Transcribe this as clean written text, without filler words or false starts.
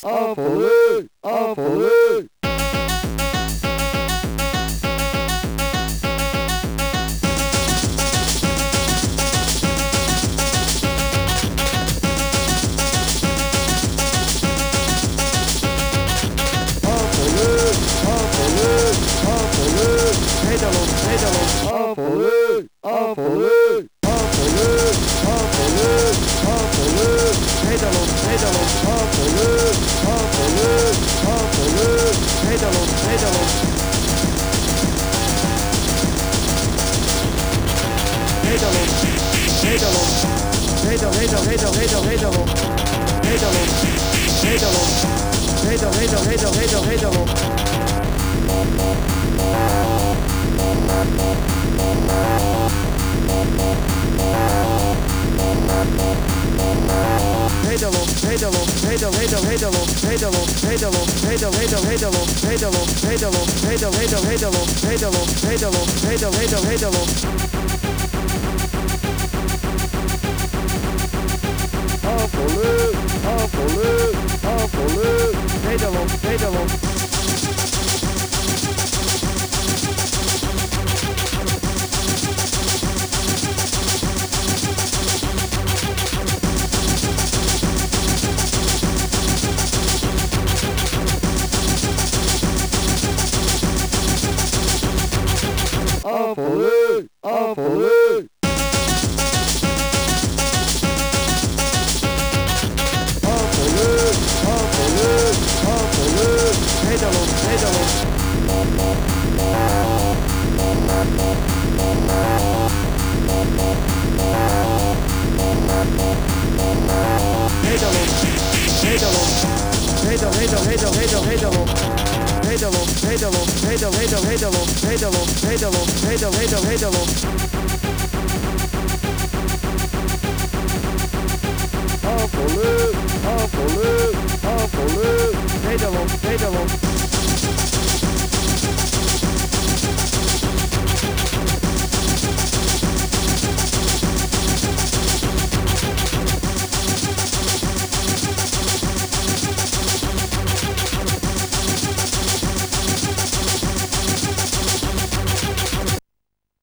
afvallen, afvallen. Nederland, Nederland, afvallen, afvallen, afvallen, afvallen, afvallen. Nederland, Nederland, afvallen, afvallen, afvallen. Nederland, Nederland. Nederland, Nederland, Nederland, Nederland, Nederland, Nederland, Nederland, Nederland, Nederland, Nederland, Nederland. Nederland, Nederland, Nederland, Nederland, Nederland, Nederland, Nederland, Nederland, Nederland, Nederland, Nederland, Nederland, Nederland, Nederland, Nederland, Nederland, Nederland. Afvallen, afvallen, afvallen. Nederland, Nederland. Afvallen, afvallen. Afvallen, afvallen, afvallen. Nederland, Nederland. Nederland, Nederland. Nederland, Nederland, Nederland, Nederland. Nederland, Nederland, Nederland, Nederland, Nederland, Nederland, Nederland, Nederland, Nederland. Afvallen, afvallen, afvallen. Nederland, Nederland.